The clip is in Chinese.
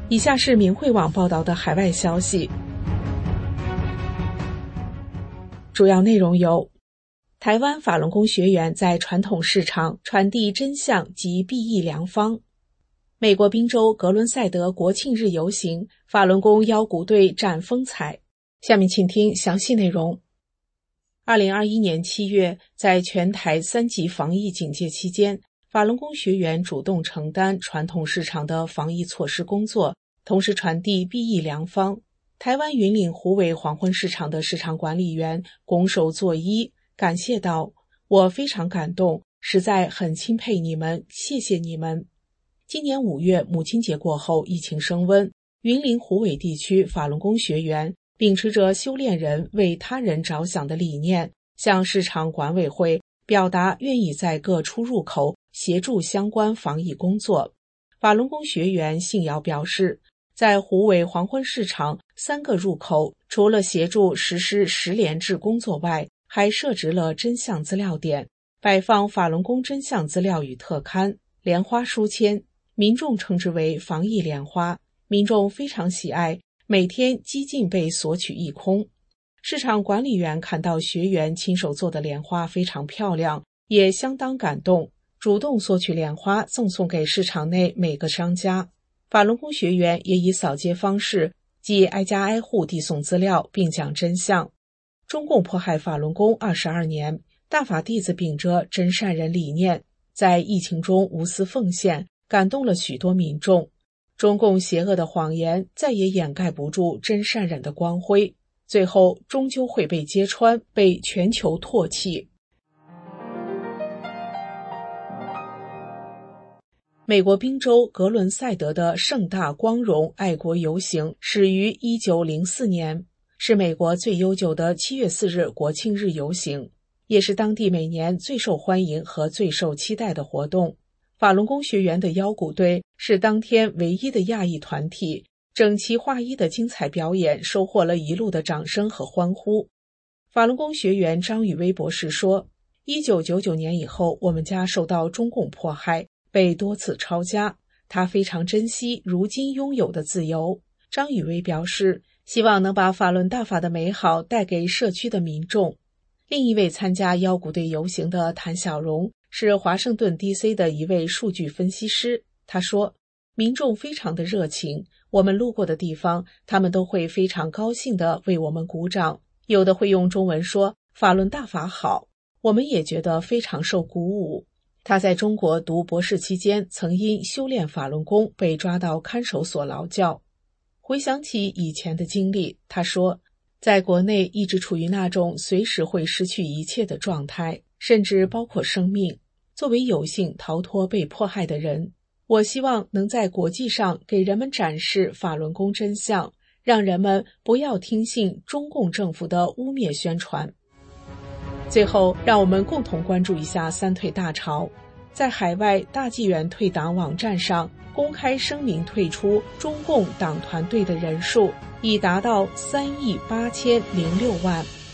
以下是明慧网报道的海外消息，主要内容有：台湾法轮功学员在传统市场传递真相及裨益良方；美国宾州格伦赛德国庆日游行，法轮功腰鼓队展风采。下面请听详细内容。2021年7月，在全台3级防疫警戒期间，法轮功学员主动承担传统市场的防疫措施工作，同时传递裨益良方。台湾云岭虎尾黄昏市场的市场管理员拱手作揖，感谢道：“我非常感动，实在很钦佩你们，谢谢你们。”今年5月母亲节过后，疫情升温，云林虎尾地区法轮功学员秉持着修炼人为他人着想的理念，向市场管委会表达愿意在各出入口协助相关防疫工作。法轮功学员信尧表示，在虎尾黄昏市场3个入口，除了协助实施实联制工作外，还设置了真相资料点，摆放法轮功真相资料与特刊、莲花书签，民众称之为防疫莲花，民众非常喜爱，每天几近被索取一空。市场管理员看到学员亲手做的莲花非常漂亮，也相当感动，主动索取莲花赠送给市场内每个商家。法轮功学员也以扫街方式，即挨家挨户递送资料，并讲真相。中共迫害法轮功22年，大法弟子秉着真善人理念，在疫情中无私奉献，感动了许多民众。中共邪恶的谎言再也掩盖不住真善忍的光辉，最后终究会被揭穿，被全球唾弃。美国宾州格伦赛德的盛大光荣爱国游行始于1904年，是美国最悠久的7月4日国庆日游行，也是当地每年最受欢迎和最受期待的活动。法轮功学员的腰鼓队是当天唯一的亚裔团体，整齐划一的精彩表演收获了一路的掌声和欢呼。法轮功学员张宇威博士说，1999年以后，我们家受到中共迫害，被多次抄家，他非常珍惜如今拥有的自由。张宇威表示，希望能把法轮大法的美好带给社区的民众。另一位参加腰鼓队游行的谭小荣是华盛顿 DC 的一位数据分析师，他说，民众非常的热情，我们路过的地方，他们都会非常高兴地为我们鼓掌，有的会用中文说法轮大法好，我们也觉得非常受鼓舞。他在中国读博士期间，曾因修炼法轮功被抓到看守所劳教。回想起以前的经历，他说，在国内一直处于那种随时会失去一切的状态，甚至包括生命。作为有幸逃脱被迫害的人，我希望能在国际上给人们展示法轮功真相，让人们不要听信中共政府的污蔑宣传。最后，让我们共同关注一下三退大潮。在海外大纪元退党网站上公开声明退出中共党团队的人数已达到3.806亿。